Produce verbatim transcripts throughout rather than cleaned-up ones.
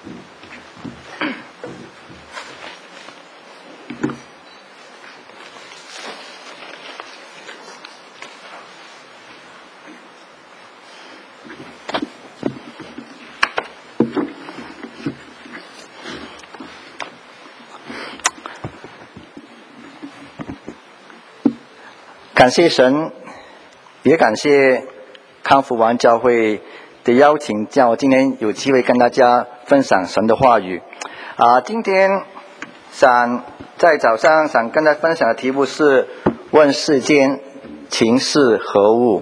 感谢神，也感谢康福王教会的邀请，叫我今天有机会跟大家分享神的话语。啊，今天想在早上想跟大家分享的题目是问世间情是何物。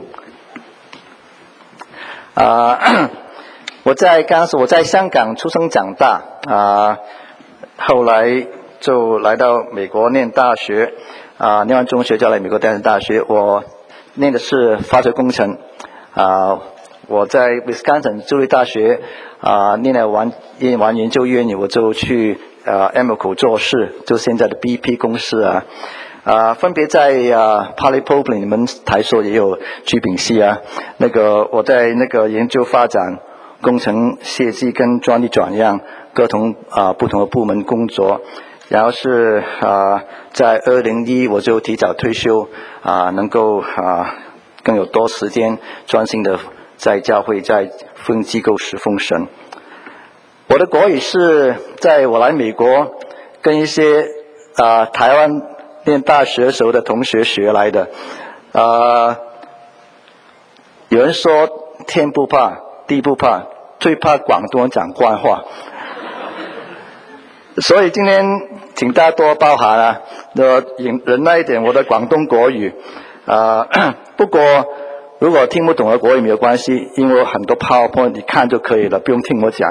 啊，我在刚是我在香港出生长大，啊，后来就来到美国念大学。啊，念完中学就来美国念大学，我念的是化学工程。啊，我在 Wisconsin 州立大学啊念了完念完研究院，我就去啊 Amoco 做事，就现在的 B P 公司啊。啊，分别在啊 Polypropylene 你们台所也有聚丙烯啊。那个我在那个研究发展、工程设计跟专利转让各同啊不同的部门工作。然后是啊，在二零一我就提早退休啊，能够啊更有多时间专心的在教会在福音机构侍奉神。我的国语是在我来美国跟一些啊台湾念大学时候的同学学来的。啊，有人说天不怕地不怕，最怕广东人讲官话。所以今天请大家多包涵啊，忍忍耐一点我的广东国语啊、呃。不过如果听不懂的国语没有关系，因为我很多 PowerPoint 你看就可以了，不用听我讲。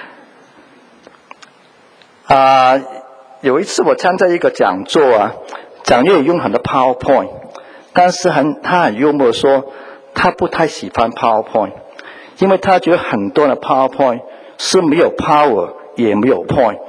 啊、呃，有一次我参加一个讲座啊，讲员用很多 PowerPoint， 但是很他很幽默说他不太喜欢 PowerPoint， 因为他觉得很多的 PowerPoint 是没有 power 也没有 point。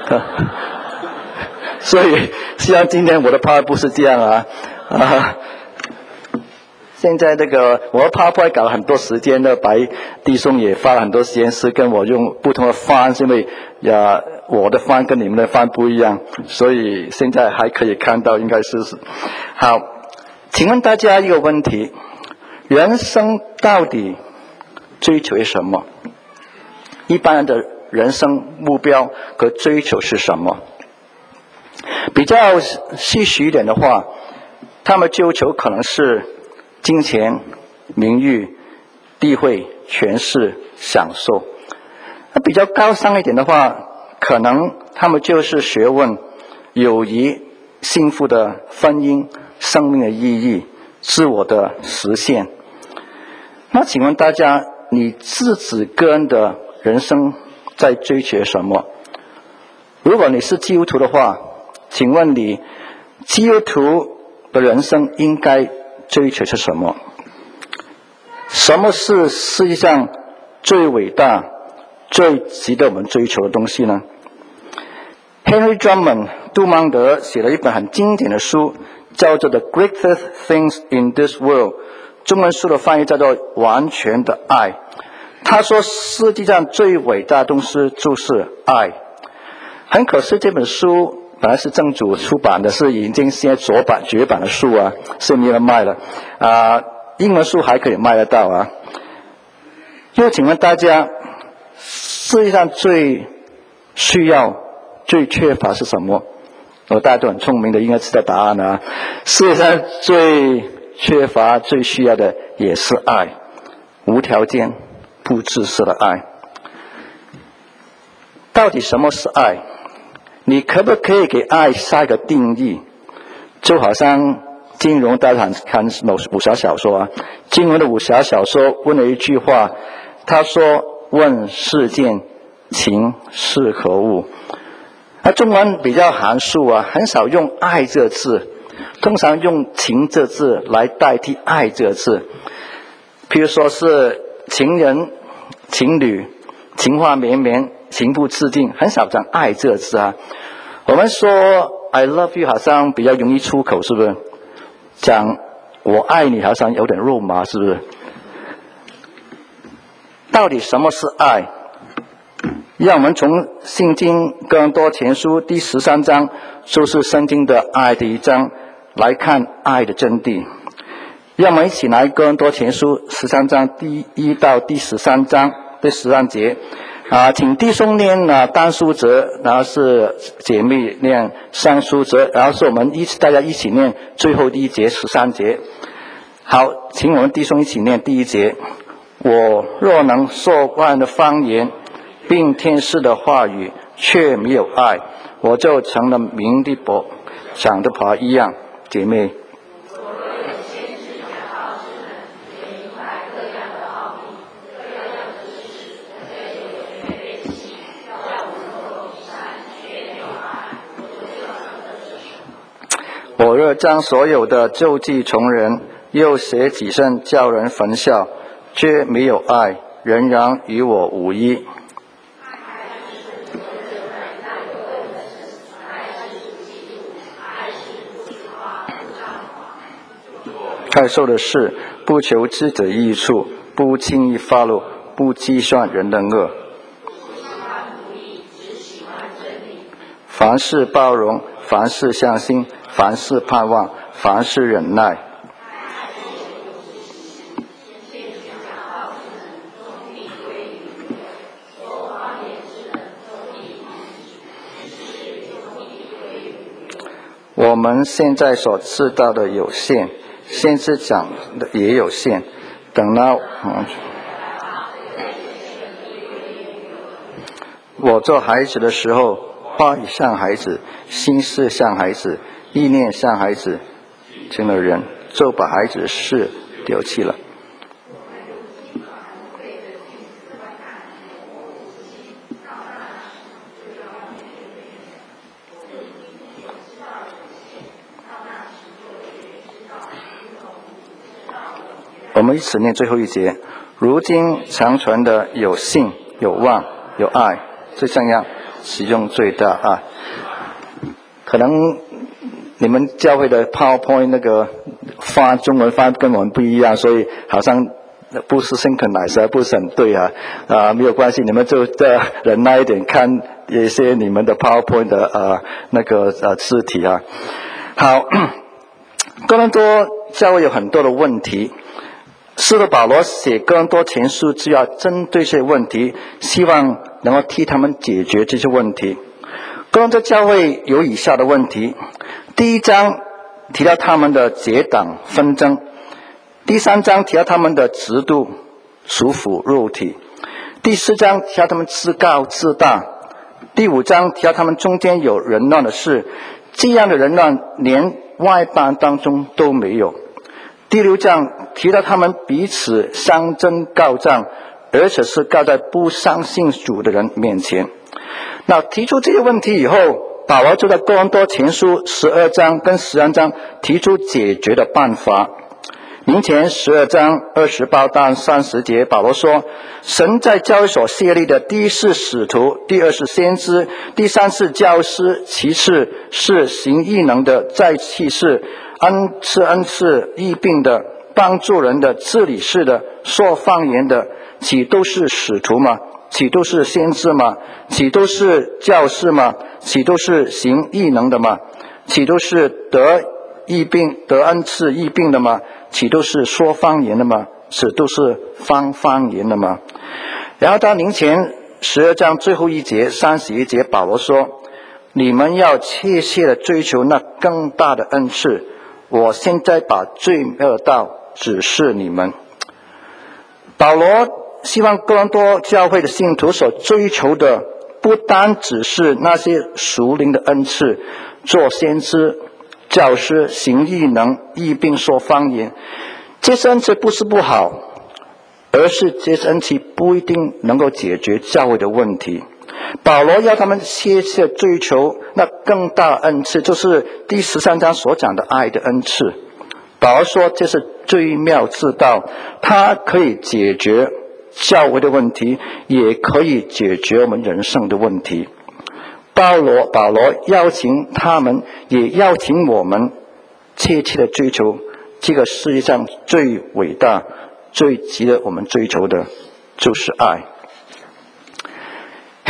所以希望今天我的 PowerPoint 不是这样啊啊！现在这个我的 PowerPoint 搞了很多时间的，白弟兄也花了很多时间是跟我用不同的方，因为呀我的方跟你们的方不一样，所以现在还可以看到，应该是好。请问大家一个问题：人生到底追求什么？一般人的人生目标和追求是什么？比较细许一点的话，他们追求可能是金钱、名誉、地位、权势、享受。那比较高尚一点的话，可能他们就是学问、友谊、幸福的婚姻、生命的意义、自我的实现。那请问大家，你自己个人的人生在追求什么？如果你是基督徒的话，请问你基督徒的人生应该追求是什么？什么是世界上最伟大、最值得我们追求的东西呢？ Henry Drummond 杜曼德写了一本很经典的书，叫做 The Greatest Things in This World， 中文书的翻译叫做完全的爱。他说世界上最伟大的东西就是爱。很可惜这本书本来是正主出版的，是已经现在左版绝版的书啊，是没人卖了啊、呃。英文书还可以卖得到啊。又请问大家，世界上最需要、最缺乏是什么？我、哦、大家都很聪明的，应该知道答案啊。世界上最缺乏、最需要的也是爱，无条件、不自私的爱。到底什么是爱？你可不可以给爱下一个定义？就好像金庸，大家看武侠小说啊，金庸的武侠小说问了一句话，他说：“问世间情是何物？”那中文比较含蓄啊，很少用爱这字，通常用情这字来代替爱这字。譬如说是情人、情侣、情话绵绵、情不自禁，很少讲爱这字啊。我们说 I love you 好像比较容易出口，是不是？讲我爱你好像有点肉麻，是不是？到底什么是爱？ 让我们从圣经哥林多前书第十三章，就是圣经的爱的一章，来看爱的真谛。让我们一起来哥林多前书十三章第一到第十三章第十三节啊，请弟兄念啊单书则，然后是姐妹念双书则，然后是我们一起大家一起念最后第一节十三节。好，请我们弟兄一起念第一节。我若能说万的方言，并天使的话语，却没有爱，我就成了鸣的钹，长的耙一样。姐妹，我若将所有的救济从人，又舍己身叫人焚笑，却没有爱，仍然与我无益。爱受的事，不求自己的益处，不轻易发怒，不计算人的恶，凡事包容，凡事相信，凡事盼望，凡事忍耐。我们现在所知道的有限，先知讲的也有限，等到、嗯、我做孩子的时候，话语像孩子，心思像孩子，意念像孩子，成了人，就把孩子的事丢弃了。我们一起念最后一节。如今长存的有信、有望、有爱，这三样其中最大爱。可能你们教会的 PowerPoint 那个发中文发跟我们不一样，所以好像不是 synchronize， 不是很对啊。啊，没有关系，你们就再忍耐一点，看一些你们的 PowerPoint 的呃那个呃字体啊。好，哥林多教会有很多的问题。使徒保罗写哥林多前书就要针对这些问题，希望能够替他们解决这些问题。哥林多教会有以下的问题：第一章提到他们的结党纷争，第三章提到他们的嫉妒、属腐、肉体，第四章提到他们自高自大，第五章提到他们中间有人乱的事，这样的人乱连外邦当中都没有。第六章提到他们彼此相争告状，而且是告在不相信主的人面前。那提出这些问题以后，保罗就在哥林多前书十二章跟十三章提出解决的办法。明前十二章二十八到三十节，保罗说，神在教会所设立的，第一是使徒，第二是先知，第三是教师，其次是行异能的，再其次恩赐恩赐医病的，帮助人的，治理事的，说方言的，岂都是使徒吗？岂都是先知吗？岂都是教师吗？岂都是行异能的吗？岂都是得医病得恩赐医病的吗？岂都是说方言的吗？岂都是方方言的吗？然后到明前十二章最后一节三十一节，保罗说，你们要切切的追求那更大的恩赐，我现在把最妙的道指示你们。保罗希望哥林多教会的信徒所追求的，不单只是那些属灵的恩赐，做先知、教师、行异能、医病、说方言，这些恩赐不是不好，而是这些恩赐不一定能够解决教会的问题。保罗要他们切切追求那更大的恩赐，就是第十三章所讲的爱的恩赐。保罗说这是最妙之道，它可以解决教会的问题，也可以解决我们人生的问题。保罗保罗邀请他们，也邀请我们切切的追求这个世界上最伟大最值得我们追求的，就是爱。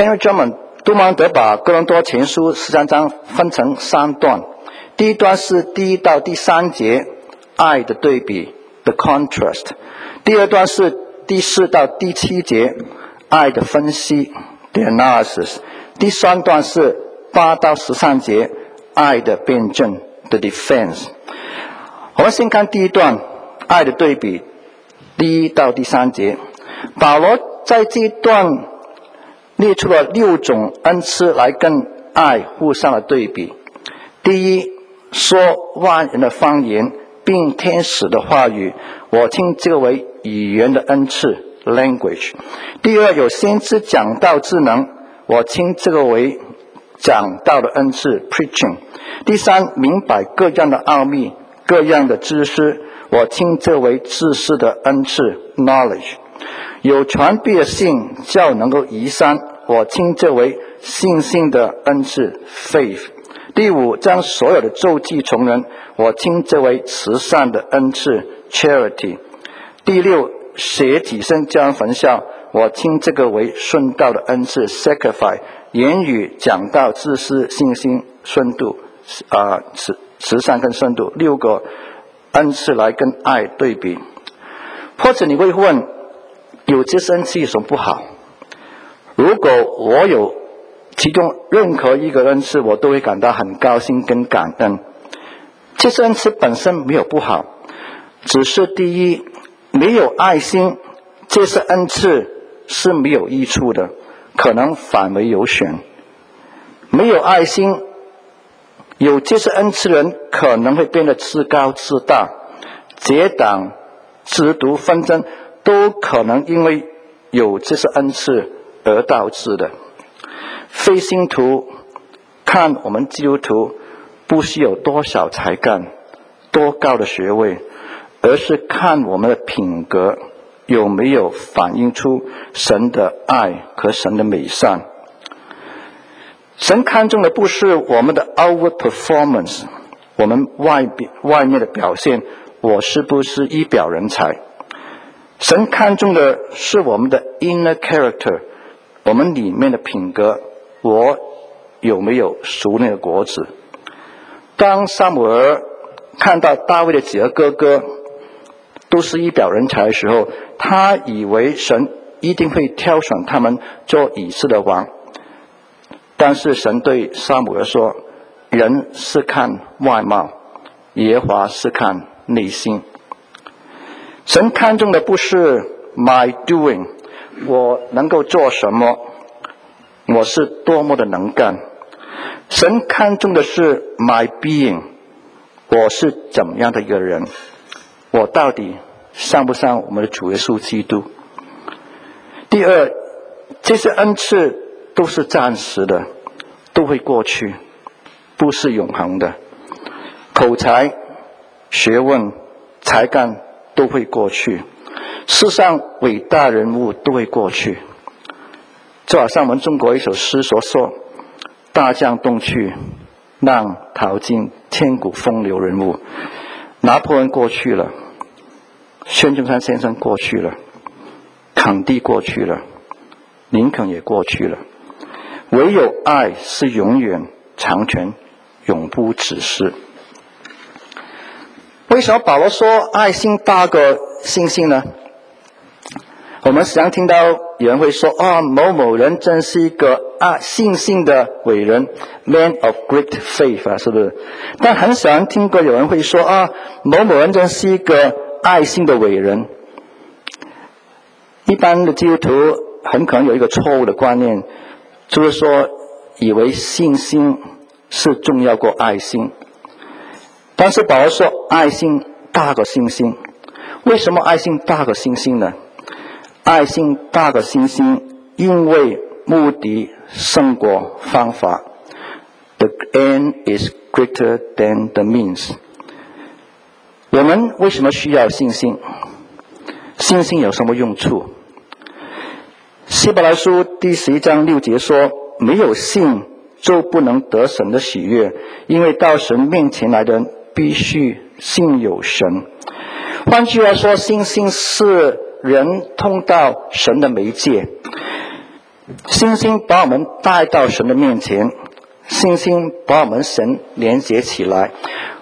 Henry Drummond 杜蒙德把哥林多前书十三章分成三段，第一段是第一到第三节，爱的对比 the contrast， 第二段是第四到第七节，爱的分析 the analysis， 第三段是八到十三节，爱的辩证 the defense。 我们先看第一段，爱的对比，第一到第三节。保罗在这一段列出了六种恩赐来跟爱互相的对比。第一，说万人的方言并天使的话语，我称这个为语言的恩赐 language。 第二，有先知讲道之能，我称这个为讲道的恩赐 preaching。 第三，明白各样的奥秘，各样的知识，我称这为知识的恩赐 knowledge。 有传递的信，叫能够移山，我称这为信心的恩赐 faith。 第五，将所有的咒诅从人，我称这为慈善的恩赐 charity。 第六，写己身叫人焚笑，我称这个为顺道的恩赐 sacrifice。 言语讲道知识信心深度啊、呃、慈慈善跟深度，六个恩赐来跟爱对比。或者你会问，有这些恩赐有什么不好？如果我有其中任何一个恩赐，我都会感到很高兴跟感恩。这些恩赐本身没有不好，只是第一，没有爱心，这些恩赐是没有益处的，可能反为有损。没有爱心，有这些恩赐的人可能会变得自高自大，结党制毒纷争都可能因为有这些恩赐而导致的。非信徒看我们基督徒不是有多少才干多高的学位，而是看我们的品格有没有反映出神的爱和神的美善。神看重的不是我们的 outward performance， 我们外外面的表现，我是不是一表人才。神看重的是我们的 inner character， 我们里面的品格，我有没有熟那个果子。当撒母耳看到大卫的几个哥哥都是一表人才的时候，他以为神一定会挑选他们做以色列的王。但是神对撒母耳说，人是看外貌，耶和华是看内心。神看重的不是 my doing， 我能够做什么，我是多么的能干。神看重的是 my being， 我是怎么样的一个人，我到底像不像我们的主耶稣基督。第二，这些恩赐都是暂时的，都会过去，不是永恒的。口才、学问、才干都会过去，世上伟大人物都会过去。就好像我们中国一首诗所说，大江东去，浪淘尽，千古风流人物。拿破仑过去了，孙中山先生过去了，肯地过去了，林肯也过去了，唯有爱是永远长存，永不止息。为什么保罗说爱心大过信心呢？我们时常听到有人会说，哦，某某人真是一个啊信心的伟人 ，man of great faith 啊，是不是？但很少人听过有人会说，啊，某某人真是一个爱心的伟人。一般的基督徒很可能有一个错误的观念，就是说以为信心是重要过爱心。但是保罗说爱心大过信心。为什么爱心大过信心呢？爱心大过信心，因为目的胜过方法。 The end is greater than the means。 我们为什么需要信心？信心有什么用处？希伯来书第十一章六节说，没有信就不能得神的喜悦，因为到神面前来的人必须信有神。换句话说，信心是人通到神的媒介。 信心把我们带到神的面前，信心把我们神连接起来。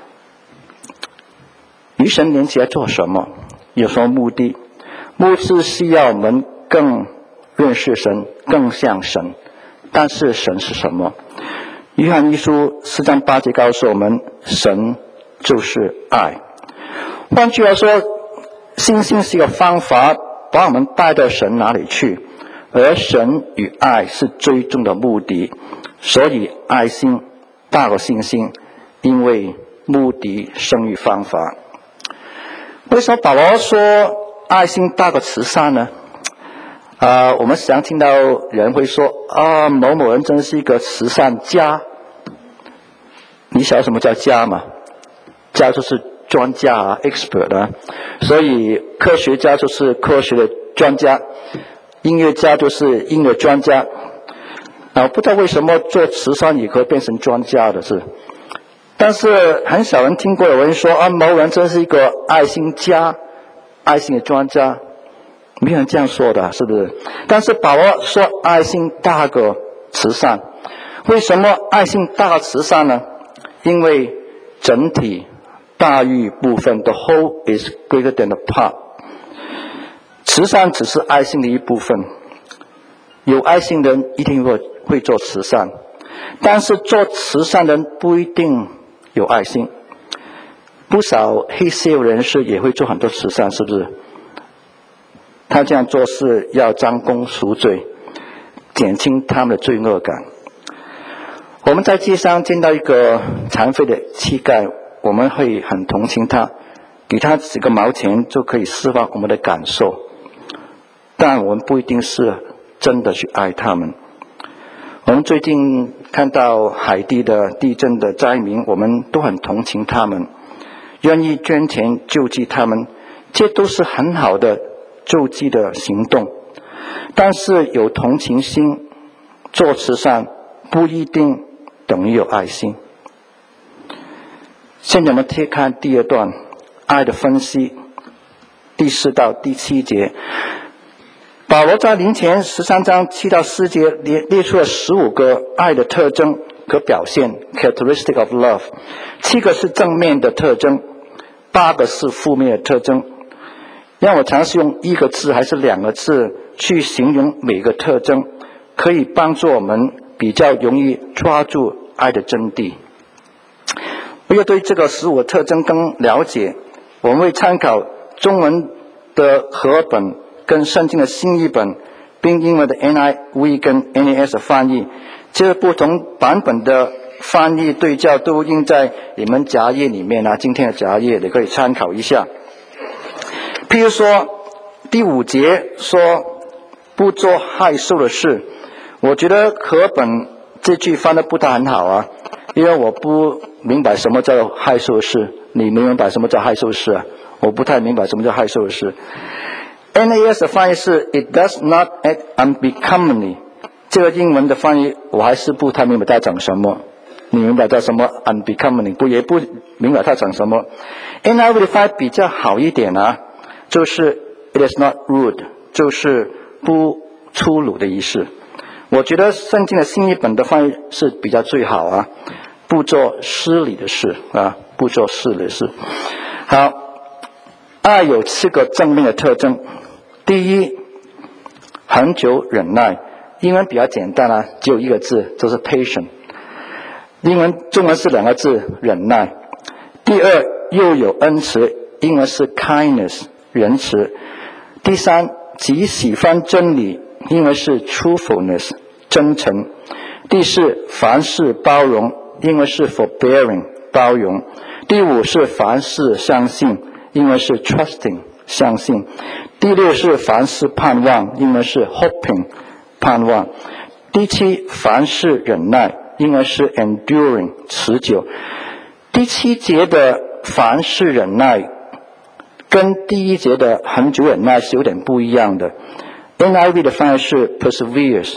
与神连接做什么？有什么目的？目的是要我们更认识神，更像神。但是神是什么？约翰一书四章八节告诉我们，神就是爱。换句话说，信心是一个方法，把我们带到神哪里去，而神与爱是最终的目的。所以爱心大过信心，因为目的胜于方法。为什么保罗说爱心大过慈善呢？啊、呃，我们时常听到人会说啊，某某人真是一个慈善家。你晓得什么叫家吗？家就是专家啊 ，expert 啊。所以科学家就是科学的专家，音乐家就是音乐专家。啊，不知道为什么做慈善也可以变成专家的是。但是很少人听过有人说啊，某人真是一个爱心家，爱心的专家。没有人这样说的，是不是？但是保罗说爱心大过慈善。为什么爱心大过慈善呢？因为整体大于部分 ，the whole is greater than the part。慈善只是爱心的一部分，有爱心的人一定会会做慈善，但是做慈善的人不一定有爱心。不少黑社会人士也会做很多慈善，是不是？他这样做是要张弓赎罪，减轻他们的罪恶感。我们在街上见到一个残废的乞丐，我们会很同情他，给他几个毛钱就可以释放我们的感受，但我们不一定是真的去爱他们。我们最近看到海地的地震的灾民，我们都很同情他们，愿意捐钱救济他们，这都是很好的救济的行动。但是有同情心做慈善不一定等于有爱心。现在我们看第二段爱的分析，第四到第七节。保罗在林前十三章七到四节列列出了十五个爱的特征和表现 characteristic of love， 七个是正面的特征，八个是负面的特征。让我尝试用一个字还是两个字去形容每个特征，可以帮助我们比较容易抓住爱的真谛。为了对这个十五个特征更了解，我们会参考中文的和本跟圣经的新译本，并英文的 N I V 跟 N A S 的翻译，这不同版本的翻译对照都印在你们夹页里面啊，今天的夹页你可以参考一下。譬如说第五节说不做害羞的事，我觉得和本这句翻得不太很好啊，因为我不明白什么叫害羞的事。你明白什么叫害羞的事啊？我不太明白什么叫害羞的事。N A S 的翻译是 It does not act unbecomingly， 这个英文的翻译我还是不太明白它讲什么。你明白它什么 unbecomingly？ 不也不明白它讲什么。N I V 的翻译比较好一点啊，就是 It is not rude， 就是不粗鲁的意思。我觉得圣经的新译本的翻译是比较最好啊，不做失礼的事啊，不做失礼的事。好，爱有四个正面的特征。第一，恒久忍耐，英文比较简单啊，只有一个字，就是 patient。英文中文是两个字，忍耐。第二，又有恩慈，英文是 kindness， 仁慈。第三，极喜欢真理，英文是 truthfulness， 真诚。第四，凡事包容，英文是 forbearing， 包容。第五是凡事相信，英文是 trusting， 相信。第六是凡事盼望，英文是 hoping， 盼望。第七，凡事忍耐，英文是 enduring， 持久。第七节的凡事忍耐跟第一节的恒久忍耐是有点不一样的。 N I V 的翻译是 perseveres，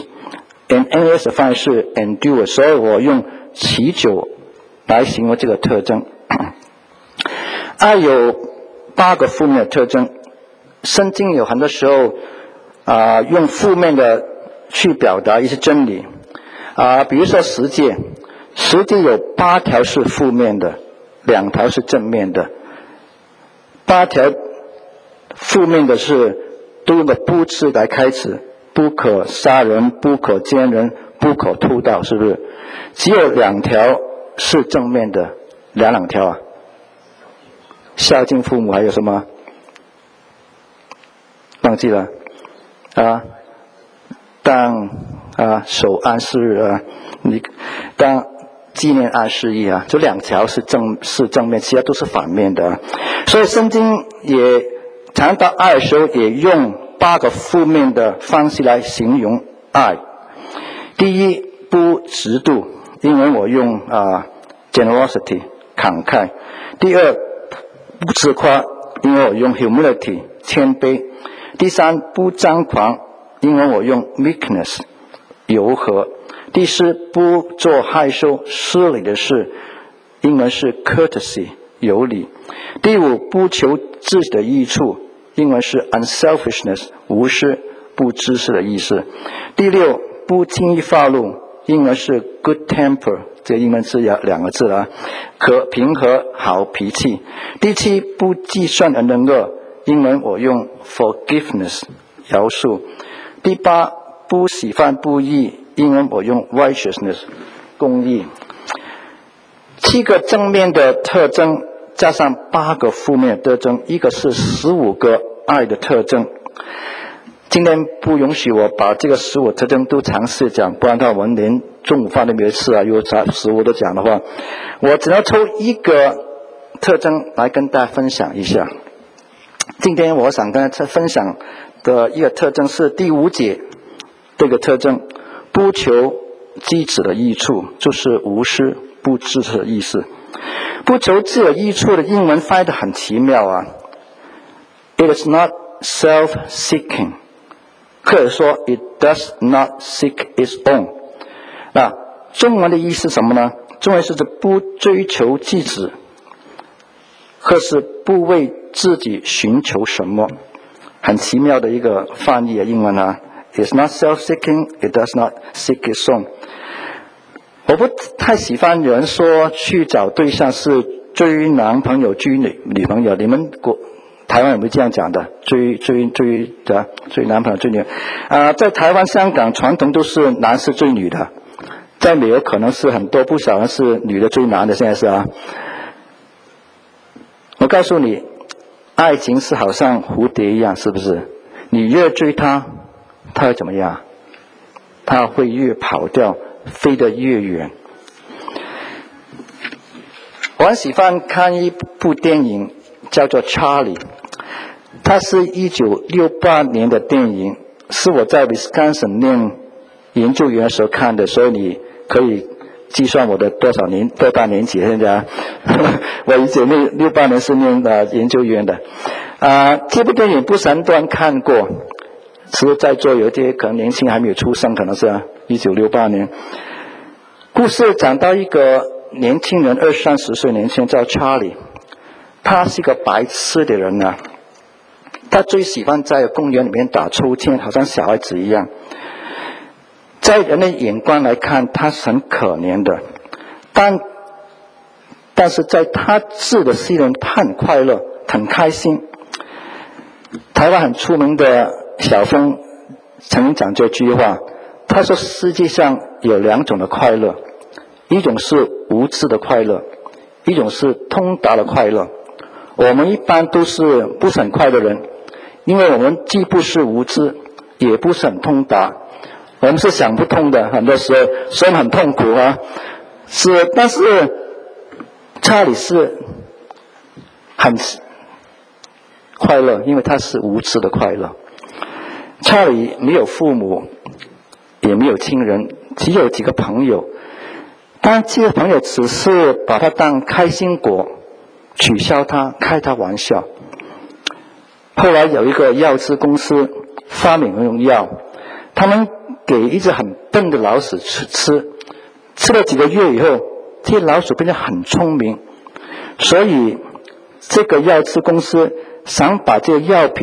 N A S 的翻译是 endure， 所以我用持久来形容这个特征。爱有八个负面的特征，圣经有很多时候啊、呃、用负面的去表达一些真理啊，比如说十诫，十诫有八条是负面的，两条是正面的。八条负面的是都用个不字来开始，不可杀人，不可奸人，不可偷盗，是不是？只有两条是正面的，两两条啊。孝敬父母还有什么？忘记了啊？当啊守安息日啊，你当纪念安息日啊，这两条是正是正面，其他都是反面的。所以圣经也谈到爱的时候，也用八个负面的方式来形容爱。第一，不嫉妒，英文我用啊 generosity 慷慨。第二，不自夸，英文我用 humility 谦卑。第三，不张狂，英文我用 meekness 柔和。第四，不做害羞失礼的事，英文是 courtesy 有礼。第五，不求自己的益处，英文是 unselfishness 无私不自私的意思。第六，不轻易发怒，英文是 good temper， 这个英文字有两个字啊，可平和好脾气。第七，不计算人的恶，英文我用 forgiveness 饶恕。第八，不喜欢不义，英文我用 righteousness 公义。七个正面的特征加上八个负面的特征，一个是十五个爱的特征。今天不允许我把这个十五特征都尝试讲，不然的话我们连中午饭都没吃啊，如果十五都讲的话，我只能抽一个特征来跟大家分享一下。今天我想跟大家分享的一个特征是第五节这个特征，不求自己的益处，就是无私不自私的意思。不求自己的益处的英文翻译得很奇妙啊 ，It is not self-seeking， 或者说 It does not seek its own。那中文的意思是什么呢？中文是指不追求自己，或是不为自己寻求什么，很奇妙的一个翻译啊，英文啊 ，It's not self-seeking, it does not seek its own。我不太喜欢有人说去找对象是追男朋友追女女朋友，你们国台湾有没有这样讲的？追追追的追男朋友追女啊、呃，在台湾香港传统都是男是追女的，在美国可能是很多不少人是女的追男的，现在是啊。我告诉你，爱情是好像蝴蝶一样，是不是？你越追它，它会怎么样？它会越跑掉，飞得越远。我很喜欢看一部电影，叫做《Charlie》，它是一九六八年的电影，是我在 Wisconsin 念研究员的时候看的，所以你可以计算我的多少年多大年纪现在啊？我以前六六八年是念呃研究员的，啊、呃，这部电影不是很多人看过，其实在座有一些可能年轻还没有出生，可能是一九六八年。故事讲到一个年轻人，二三十岁年轻人叫 Charlie， 他是一个白痴的人啊，他最喜欢在公园里面打秋千，好像小孩子一样。在人的眼光来看，他是很可怜的，但但是在他自的心里，他很快乐，很开心。台湾很出名的小峰曾经讲这句话，他说世界上有两种的快乐，一种是无知的快乐，一种是通达的快乐。我们一般都是不是很快乐的人，因为我们既不是无知，也不是很通达，我们是想不通的，很多时候所以很痛苦啊。是，但是查理是很快乐，因为他是无知的快乐。查理没有父母，也没有亲人，只有几个朋友，但这些朋友只是把他当开心果，取笑他，开他玩笑。后来有一个药剂公司发明了用药，他们给一只很笨的老鼠吃吃，吃了几个月以后，这些老鼠变得很聪明，所以这个药剂公司想把这个药品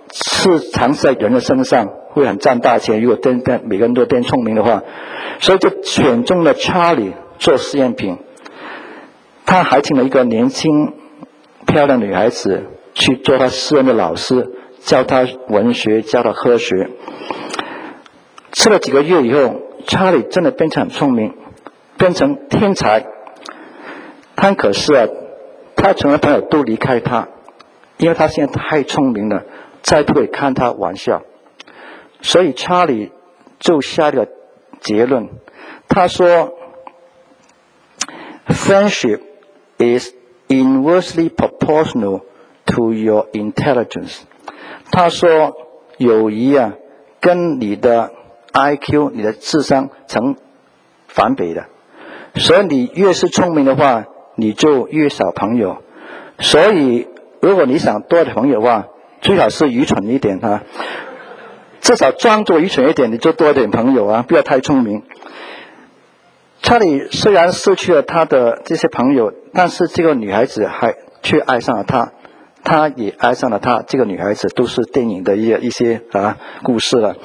是藏在人的身上，会很赚大钱。如果变变每个人都变聪明的话，所以就选中了 Charlie 做试验品。他还请了一个年轻漂亮的女孩子去做他私人的老师，教他文学，教他科学。吃了几个月以后，查理真的变成很聪明，变成天才。但可是啊，他全的朋友都离开他，因为他现在太聪明了，再不会看他玩笑。所以查理就下了结论，他说 ：“Friendship is inversely proportional to your intelligence。”他说，友谊啊，跟你的 I Q、你的智商成反比的。所以你越是聪明的话，你就越少朋友。所以如果你想多的朋友的话，最好是愚蠢一点啊，至少装作愚蠢一点，你就多点朋友啊，不要太聪明。查理虽然失去了他的这些朋友，但是这个女孩子还却爱上了他，他也爱上了她。这个女孩子都是电影的一一些啊故事了。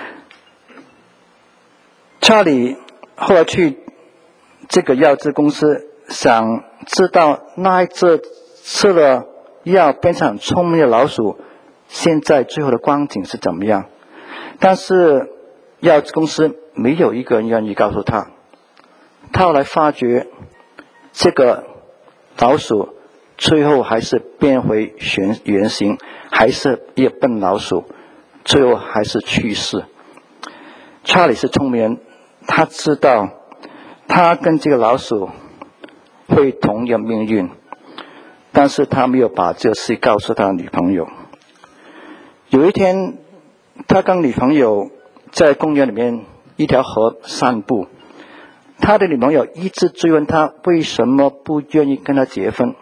查理后来去这个药剂公司，想知道那一只吃了药变成很聪明的老鼠现在最后的光景是怎么样，但是药剂公司没有一个人愿意告诉他。他后来发觉这个老鼠最后还是变回原原形，还是一个笨老鼠，最后还是去世。查理是聪明人，他知道他跟这个老鼠会同样命运，但是他没有把这个事告诉他的女朋友。有一天，他跟女朋友在公园里面一条河散步，他的女朋友一直追问他为什么不愿意跟他结婚。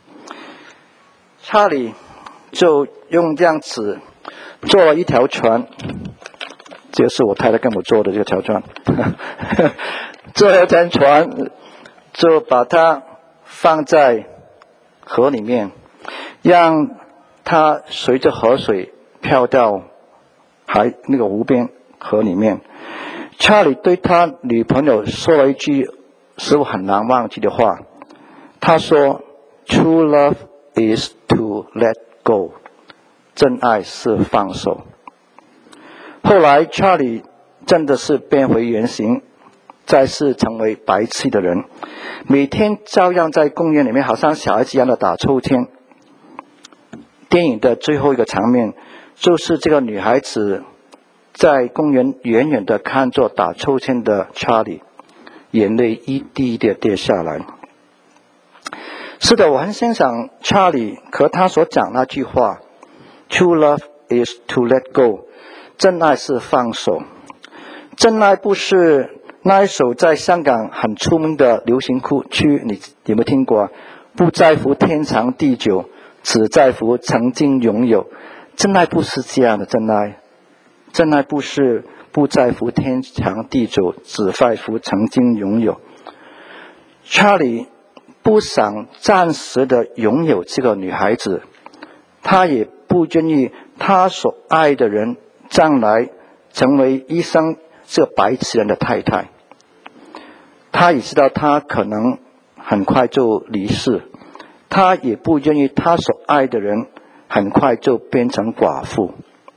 查理就用这样子做了一条船，这个是我太太跟我做的这条船做了一条船，就把它放在河里面，让它随着河水飘到海那个湖边河里面。查理对他女朋友说了一句使我很难忘记的话，他说 True love is to let go， 真爱是放手。后来查理真的是变回原形，再次成为白痴的人，每天照样在公园里面好像小孩子一样的打抽签。电影的最后一个场面就是这个女孩子在公园远远的看着打抽签的查理，眼泪一滴一滴的跌下来。是的，我很欣赏查理和他所讲那句话 True love is to let go， 真爱是放手。真爱不是那一首在香港很出名的流行歌曲，你有没有听过？不在乎天长地久，只在乎曾经拥有。真爱不是这样的，真爱真爱不是不在乎天长地久，只在乎曾经拥有。查理不想暂时的拥有这个女孩子，他也不愿意他所爱的人将来成为一生这个白痴人的太太。他也知道他可能很快就离世，他也不愿意他所爱的人很快就变成寡妇。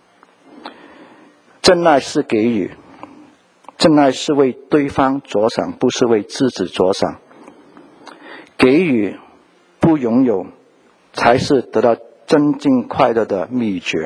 真爱是给予，真爱是为对方着想，不是为自己着想。给予不拥有，才是得到真正快乐的秘诀。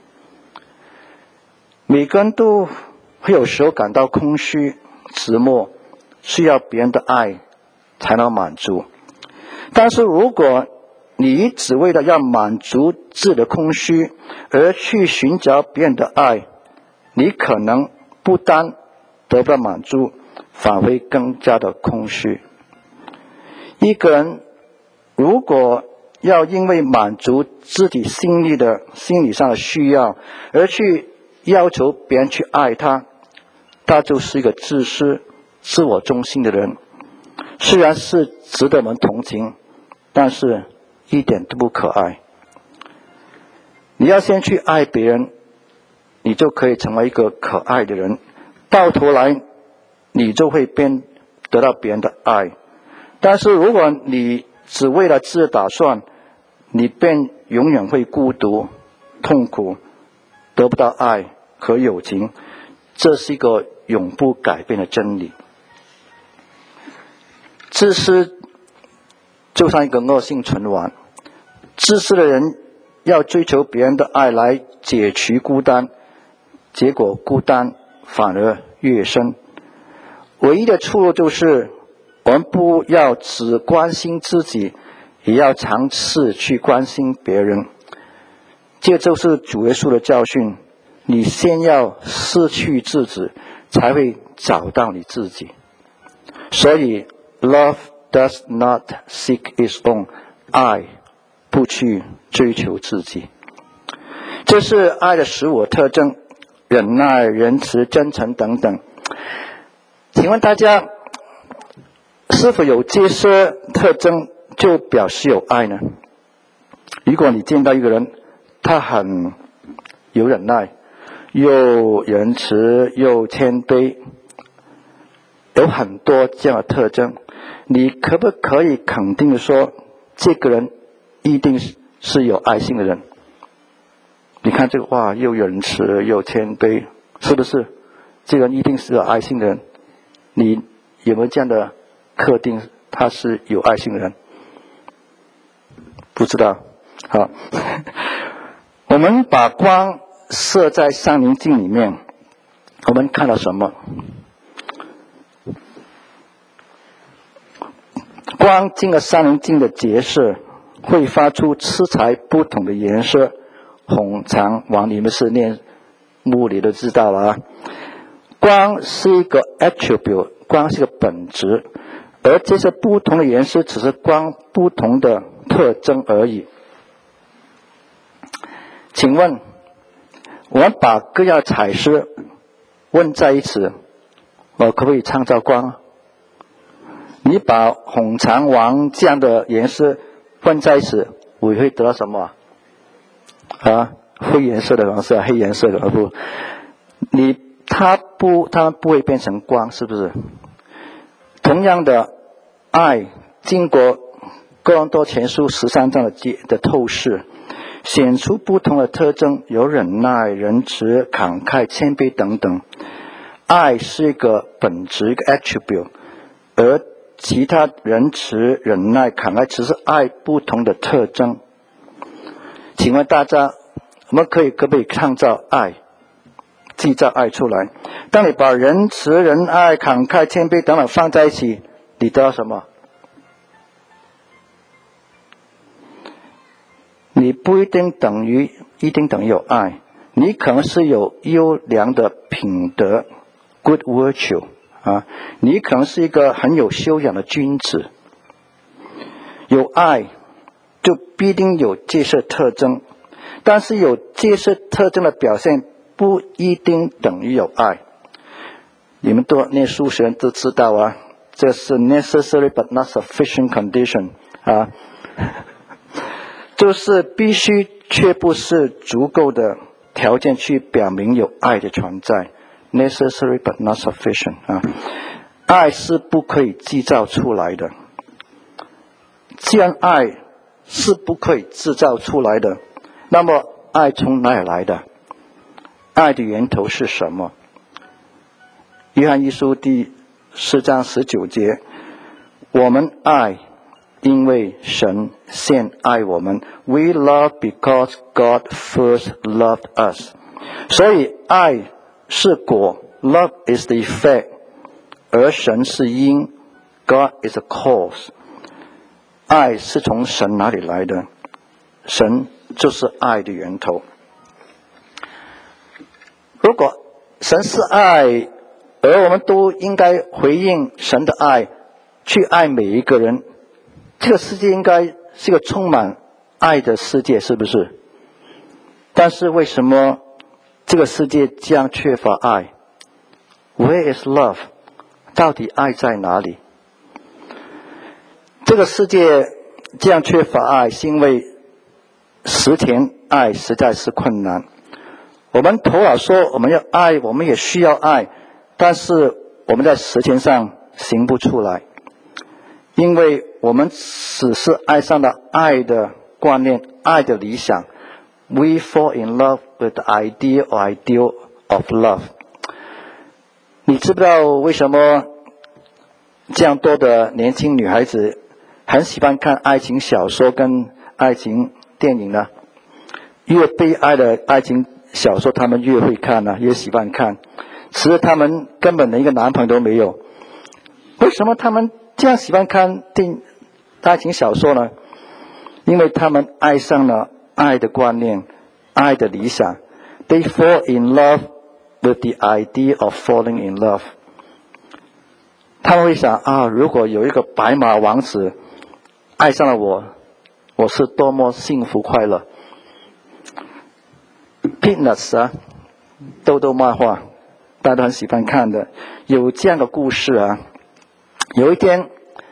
每个人都会有时候感到空虚、寂寞，需要别人的爱才能满足。但是如果你只为了要满足自己的空虚而去寻找别人的爱，你可能不但得不到满足，反会更加的空虚。一个人如果要因为满足自己心理的心理上的需要而去要求别人去爱他，他就是一个自私、自我中心的人。虽然是值得我们同情，但是一点都不可爱。 你要先去爱别人，你就可以成为一个可爱的人，到头来你就会变得到别人的爱。但是如果你只为了自己打算，你便永远会孤独、痛苦，得不到爱和友情。这是一个永不改变的真理。自私就像一个恶性循环，自私的人要追求别人的爱来解除孤单，结果孤单反而越深。唯一的出路就是我们不要只关心自己，也要尝试去关心别人。这就是主耶稣的教训，你先要失去自己，才会找到你自己。所以 Love does not seek its own， 爱不去追求自己。这是爱的十五特征，忍耐、仁慈、真诚等等。请问大家，是否有这些特征就表示有爱呢？如果你见到一个人，他很有忍耐，又仁慈又谦卑，有很多这样的特征，你可不可以肯定的说，这个人一定是有爱心的人？你看这个哇，又仁慈又谦卑，是不是？这个人一定是有爱心的人。你有没有这样的肯定他是有爱心的人？不知道。好，我们把光射在三棱镜里面，我们看到什么？光经过三棱镜的折射，会发出七彩不同的颜色，红、橙、黄，你们是念物理都知道了啊。光是一个 attribute， 光是一个本质，而这些不同的颜色只是光不同的特征而已。请问，我们把各样彩色混在一起，我可不可以创造光？你把红、橙、黄这样的颜色混在一起，我会得到什么？啊，灰颜色的黄色，黑颜色的不，你它不，它不会变成光，是不是？同样的，爱经过哥林多前书十三章的的透视，显出不同的特征，有忍耐、仁慈、慷慨、谦卑等等。爱是一个本质，一个 attribute， 而其他仁慈、忍耐、慷慨只是爱不同的特征。请问大家，我们可以可不可以创造爱，制造爱出来？当你把仁慈、仁爱、慷慨、谦卑等等放在一起，你得到什么？你不一定等于一定等于有爱，你可能是有优良的品德 good virtue 啊，你可能是一个很有修养的君子。有爱就必定有这些特征，但是有这些特征的表现不一定等于有爱。你们都念数学人都知道啊，这是 necessary but not sufficient condition 啊，就是必须却不是足够的条件去表明有爱的存在。 necessary but not sufficient 啊，爱是不可以制造出来的。既然爱是不可以制造出来的，那么爱从哪里来的？爱的源头是什么？约翰一书第四章十九节，我们爱，因为神先爱我们。 We love because God first loved us。 所以爱是果， Love is the effect， 而神是因， God is a cause。 爱是从神哪里来的？神就是爱的源头。如果神是爱，而我们都应该回应神的爱，去爱每一个人，这个世界应该是个充满爱的世界，是不是？但是为什么这个世界这样缺乏爱？ Where is love？ 到底爱在哪里？这个世界这样缺乏爱，是因为实前爱实在是困难。我们头脑说我们要爱，我们也需要爱，但是我们在实践上行不出来，因为我们只是爱上了爱的观念，爱的理想。We fall in love with the idea or ideal of love。 你知不知道为什么这样多的年轻女孩子很喜欢看爱情小说跟爱情电影呢？越悲哀的爱情小说他们越会看呢，越喜欢看。其实他们根本连一个男朋友都没有。为什么他们这样喜欢看电爱情小说呢？因为他们爱上了爱的观念，爱的理想。 They fall in love with the idea of falling in love。 他们会想啊，如果有一个白马王子爱上了我，我是多么幸福快乐。 Peanuts 啊，豆豆漫画大家都很喜欢看的，有这样的故事啊。有一天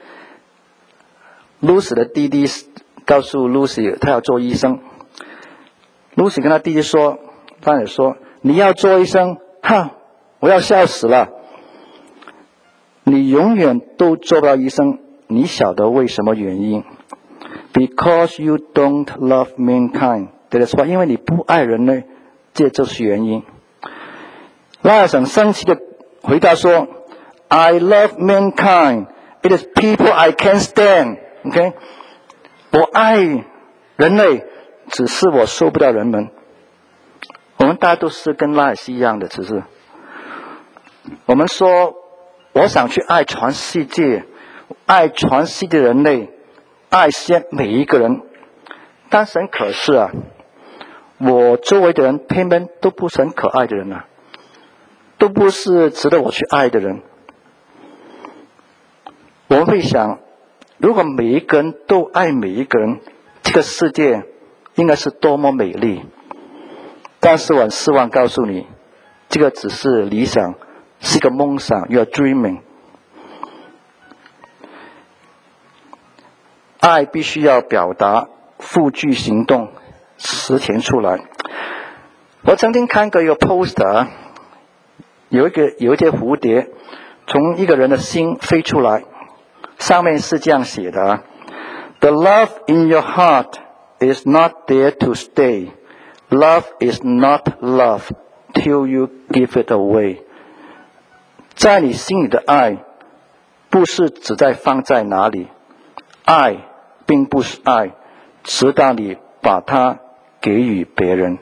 Lucy 的弟弟告诉 Lucy 他要做医生。 Lucy 跟他弟弟说，他也说你要做医生，哈，我要笑死了。你永远都做不到医生，你晓得为什么原因？ Because you don't love mankind。 对是吧？因为你不爱人类，这就是原因。拉尔森生气的回答说 I love mankind. It is people I can't stand. OK， 我爱人类，只是我受不了人们。我们大家都是跟拉尔斯一样的，只是我们说我想去爱全世界，爱全世界的人类，爱些每一个人。但是很可是啊，我周围的人偏偏都不是很可爱的人啊，都不是值得我去爱的人。我们会想，如果每一个人都爱每一个人，这个世界应该是多么美丽。但是我很失望告诉你，这个只是理想，是一个梦想。 You are dreaming。 爱必须要表达，付诸行动，实践出来。我曾经看过一个 poster， 有一个有一些蝴蝶从一个人的心飞出来，上面是这样写的 ：The love in your heart is not there to stay. Love is not love till you give it away。 在你心里的爱，不是只在放在哪里，爱并不是爱，直到你把它给予别人。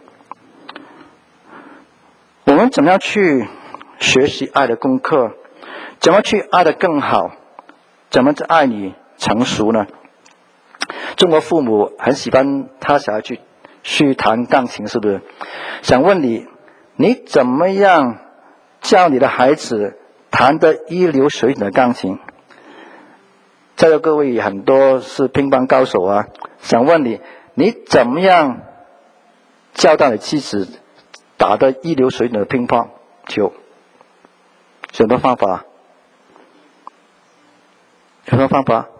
我们怎么样去学习爱的功课？怎么去爱得更好？怎么在爱你成熟呢？中国父母很喜欢他小孩去去弹钢琴，是不是？想问你，你怎么样教你的孩子弹得一流水准的钢琴？在座各位很多是乒乓高手啊，想问你，你怎么样教导你妻子打得一流水准的乒乓球？什么方法？有什么方法？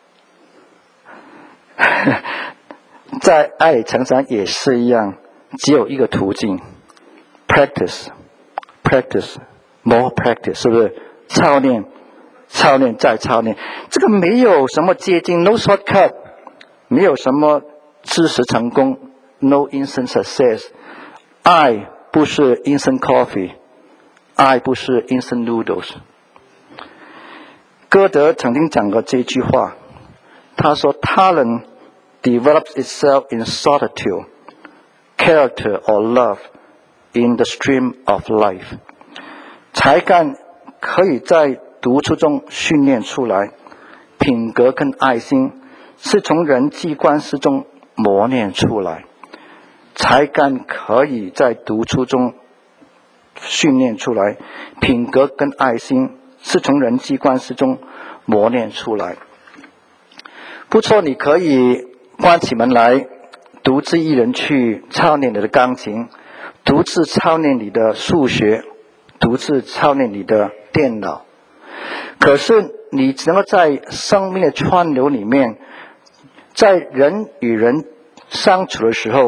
在爱成长也是一样，只有一个途径 ，practice， practice， more practice， 是不是？操练，操练再操练，这个没有什么捷径 ，no shortcut， 没有什么知识成功 ，no instant success。爱不是 instant coffee， 爱不是 instant noodles。歌德曾经讲过这句话，他说 ：“Talent develops itself in solitude, character or love in the stream of life。”才干可以在独处中训练出来，品格跟爱心是从人际关系中磨练出来。才干可以在独处中训练出来，品格跟爱心是从人际关系中磨练出来。不错，你可以关起门来，独自一人去操练你的钢琴，独自操练你的数学，独自操练你的电脑。可是你只能够在生命的川流里面，在人与人相处的时候，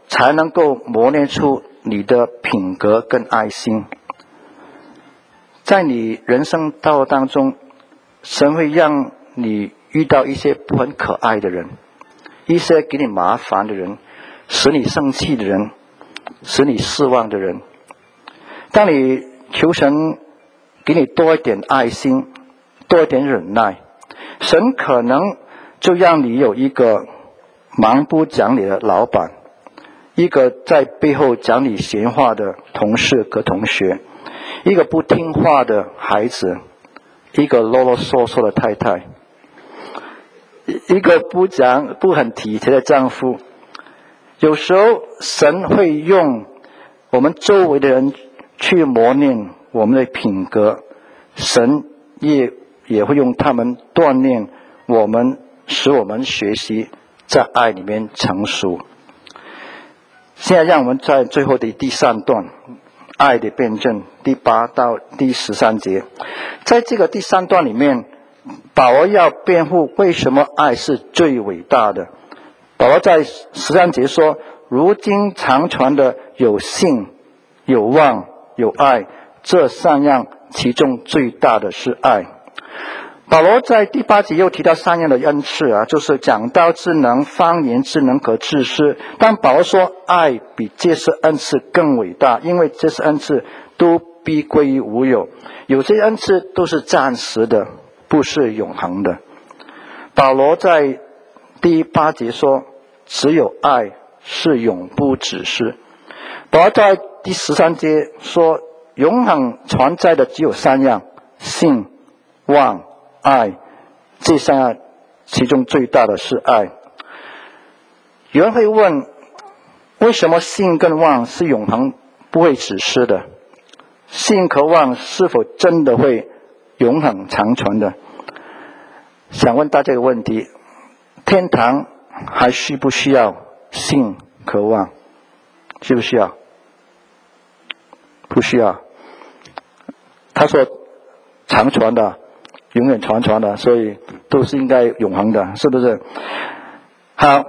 才能够磨练出你的品格跟爱心。在你人生道路当中，神会让你遇到一些不很可爱的人，一些给你麻烦的人，使你生气的人，使你失望的人。当你求神给你多一点爱心，多一点忍耐，神可能就让你有一个蛮不讲理的老板，一个在背后讲你闲话的同事和同学，一个不听话的孩子，一个啰啰嗦嗦的太太，一个不讲不很体贴的丈夫。有时候神会用我们周围的人去磨练我们的品格，神也也会用他们锻炼我们，使我们学习在爱里面成熟。现在让我们在最后的第三段，爱的辩证，第八到第十三节。在这个第三段里面，保罗要辩护为什么爱是最伟大的。保罗在十三节说，如今常传的有信、有望、有爱，这三样其中最大的是爱。保罗在第八节又提到三样的恩赐啊，就是讲道之能、方言之能和知识。但保罗说爱比这些恩赐更伟大，因为这些恩赐都必归于无有，有些恩赐都是暂时的，不是永恒的。保罗在第八节说，只有爱是永不止息。保罗在第十三节说，永恒存在的只有三样：信、望、爱。这三样其中最大的是爱。有人会问，为什么信跟望是永恒不会止息的？信和望是否真的会永恒长存的？想问大家一个问题，天堂还需不需要信和望？需不需要？不需要。他说长存的，永远长存的，所以都是应该永恒的，是不是？好，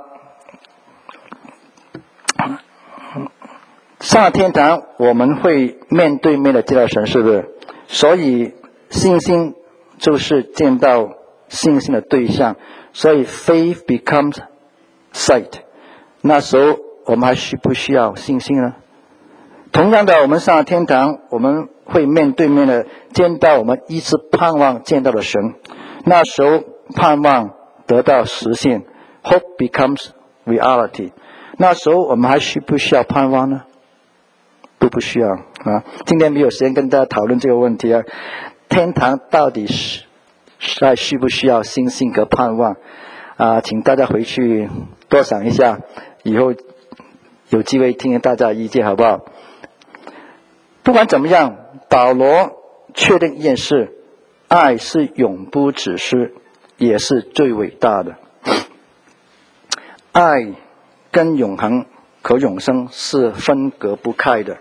上了天堂我们会面对面的见到神，是不是？所以信心就是见到信心的对象，所以 faith becomes sight。 那时候我们还需不需要信心呢？同样的，我们上了天堂，我们会面对面的见到我们一直盼望见到的神，那时候盼望得到实现， hope becomes reality。 那时候我们还需不需要盼望呢？都不需要啊！今天没有时间跟大家讨论这个问题啊。天堂到底是还需不需要信心和盼望啊？请大家回去多想一下，以后有机会听听大家的意见，好不好？不管怎么样，保罗确定一件事，爱是永不止息，也是最伟大的。爱跟永恒和永生是分隔不开的。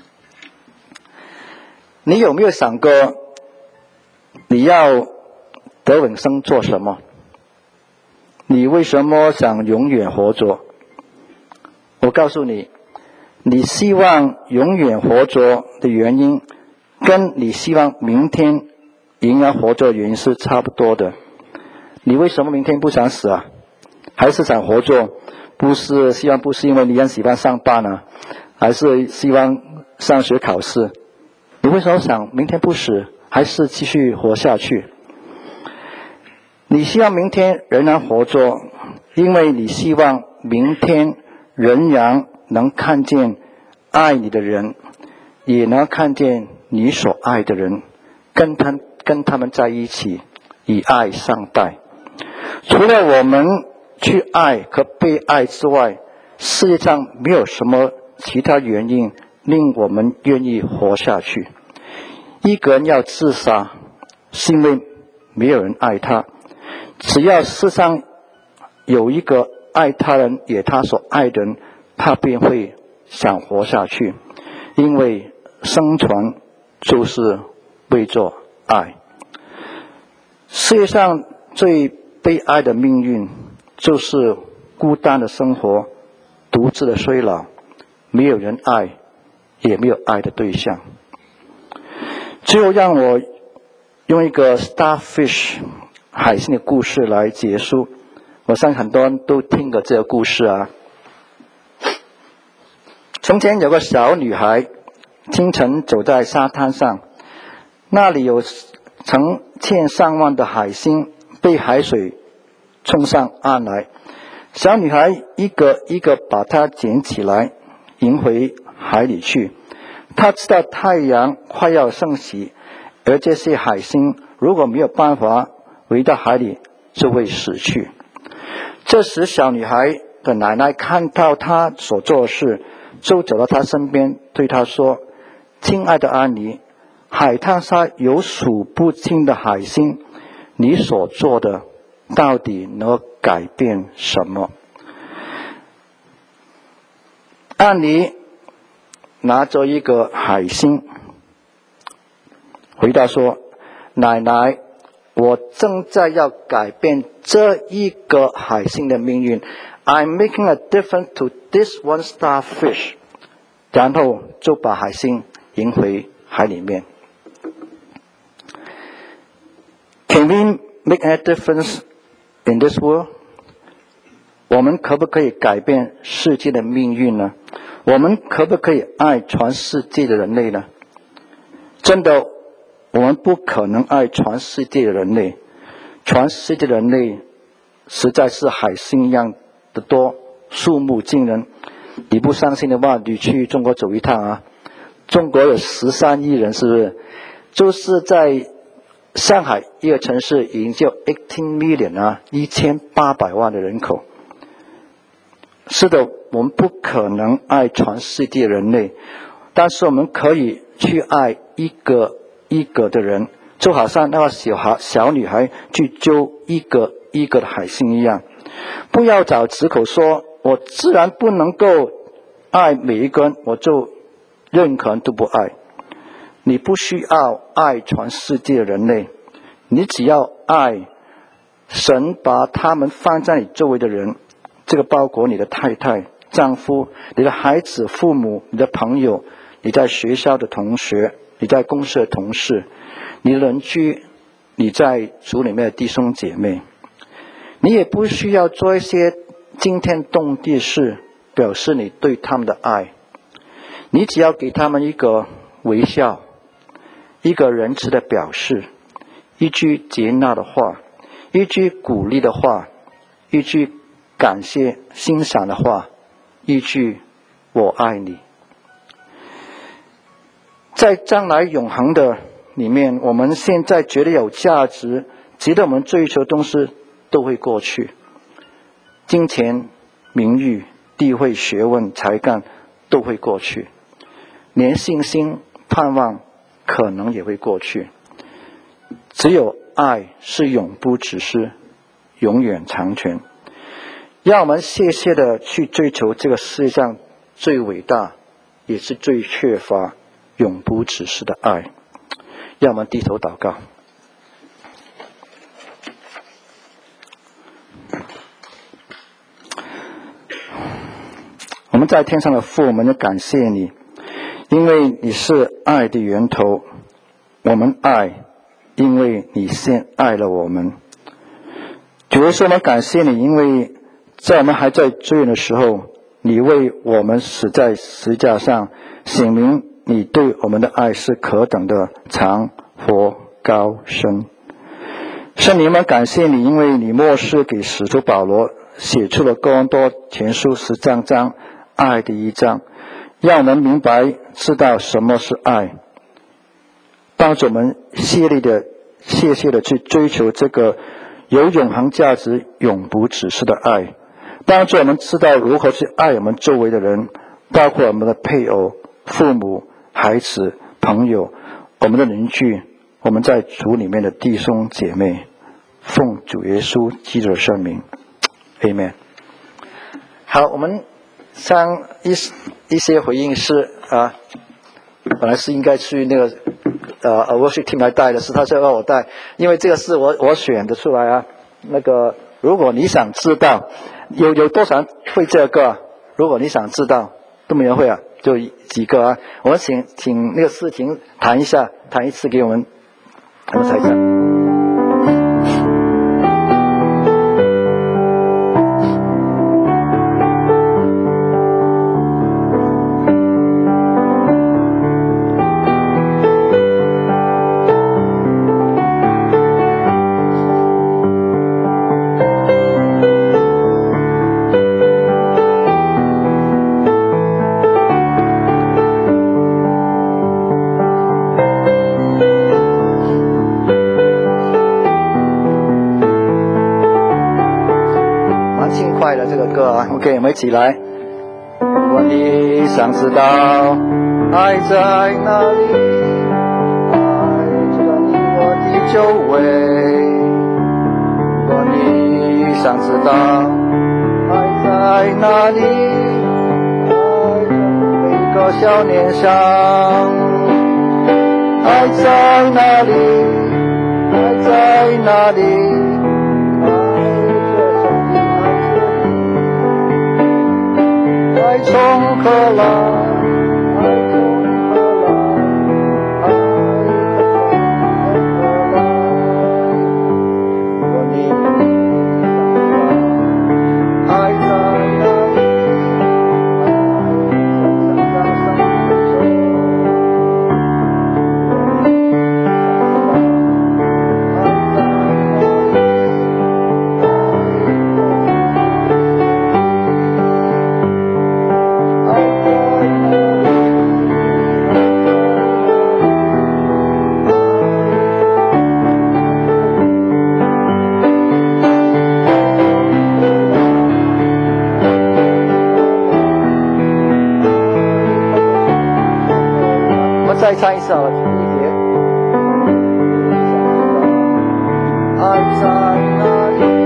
你有没有想过，你要得永生做什么？你为什么想永远活着？我告诉你，你希望永远活着的原因，跟你希望明天仍然活着的原因是差不多的。你为什么明天不想死啊？还是想活着？不是希望不是因为你很喜欢上班啊，还是希望上学考试？你为什么想明天不死，还是继续活下去？你希望明天仍然活着，因为你希望明天仍然能看见爱你的人，也能看见你所爱的人，跟他跟他们在一起，以爱相待。除了我们去爱和被爱之外，世界上没有什么其他原因令我们愿意活下去。一个人要自杀，是因为没有人爱他。只要世上有一个爱他人也他所爱的人，他便会想活下去，因为生存就是为着爱。世界上最悲哀的命运就是孤单的生活， 独自的衰老，没有人爱，也没有爱的对象。最后让我用一个 starfish 海星的故事来结束。我相信很多人都听过这个故事啊。从前有个小女孩，清晨走在沙滩上，那里有成千上万的海星被海水冲上岸来。小女孩一个一个把它捡起来，迎回海里去。她知道太阳快要升起，而这些海星如果没有办法回到海里，就会死去。这时小女孩的奶奶看到她所做的事，就走到她身边，对她说：亲爱的安妮，海滩上有数不清的海星，你所做的到底能改变什么？安妮拿着一个海星回答说：奶奶，我正在要改变这一个海星的命运。I'm making a difference to this one starfish。 然后就把海星迎回海里面。 Can we make a difference in this world？ 我们可不可以改变世界的命运呢？我们可不可以爱全世界的人类呢？真的，我们不可能爱全世界的人类。全世界的人类实在是海星一样的多，数目惊人。你不相信的话，你去中国走一趟啊！中国有十三亿人，是不是？就是在上海一个城市已经就eighteen million 啊，一千八百万的人口。是的，我们不可能爱全世界人类，但是我们可以去爱一个一个的人，就好像那个小孩小女孩去揪一个一个的海星一样。不要找藉口说我自然不能够爱每一个人，我就任何人都不爱。你不需要爱全世界的人类，你只要爱神把他们放在你周围的人，这个包括你的太太、丈夫、你的孩子、父母、你的朋友、你在学校的同学、你在公司的同事、你的邻居、你在主里面的弟兄姐妹。你也不需要做一些惊天动地事表示你对他们的爱，你只要给他们一个微笑，一个仁慈的表示，一句接纳的话，一句鼓励的话，一句感谢欣赏的话，一句我爱你。在将来永恒的里面，我们现在觉得有价值，值得我们追求的东西都会过去。金钱、名誉、地位、学问、才干都会过去，连信心、盼望可能也会过去。只有爱是永不止息，永远长存。让我们谢谢的去追求这个世界上最伟大也是最缺乏永不止息的爱。让我们低头祷告。我们在天上的父，我们感谢你，因为你是爱的源头。我们爱，因为你先爱了我们。主耶稣，我们感谢你，因为在我们还在罪人的时候，你为我们死在十字架上，显明你对我们的爱是何等的长、活、高、深。圣灵们，感谢你，因为你默示给使徒保罗写出了哥林多前书十三章爱的一章，让我们明白知道什么是爱，帮助我们谢力的谢谢的去追求这个有永恒价值永不止息的爱，帮助我们知道如何去爱我们周围的人，包括我们的配偶、父母、孩子、朋友、我们的邻居，我们在主里面的弟兄姐妹。奉主耶稣基督的圣名 Amen。 好，我们上一一些回应是啊，本来是应该去那个呃 worship team 来带的，是他说让我带，因为这个是我我选的出来啊。那个如果你想知道有有多少人会这个， 如果你想知道都没人会啊，就几个啊。我们请请那个诗婷弹一下，弹一次给我们，我们猜一下。OK， 我们一起来。如果你想知道爱在哪里，爱就在你我的周围。如果你想知道爱在哪里，爱在每个小年上。爱在哪里？爱在哪里？爱从何来？爱从何来？爱从何来？如果你想知道爱在哪里，爱在上上再唱一次好了，第一节。爱在哪里？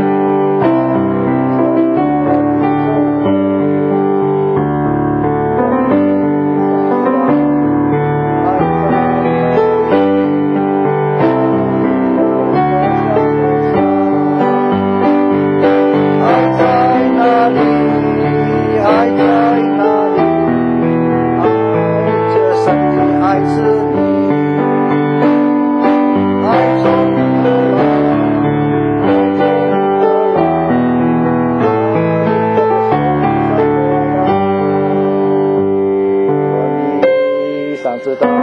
爱在哪里？爱在哪里？爱这上帝爱是你，爱从何来？爱从何来？如果你想知道。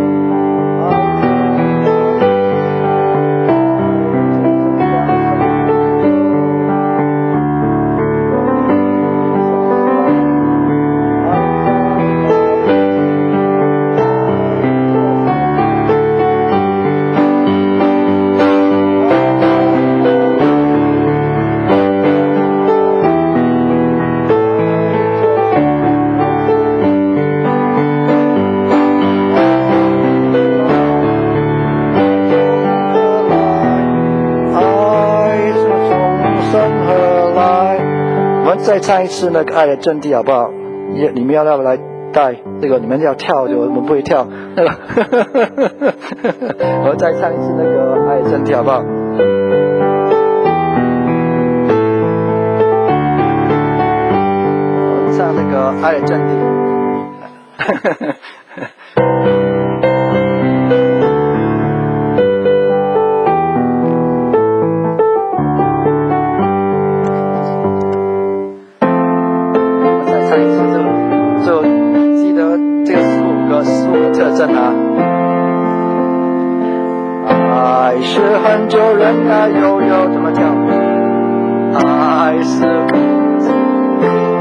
再唱一次那个爱的真谛好不好？你你们要不要来带这个？你们要跳就我们不会跳那个。我再唱一次那个爱的真谛好不好？我唱那个爱的真谛。爱是很久人啊悠悠怎么跳？爱是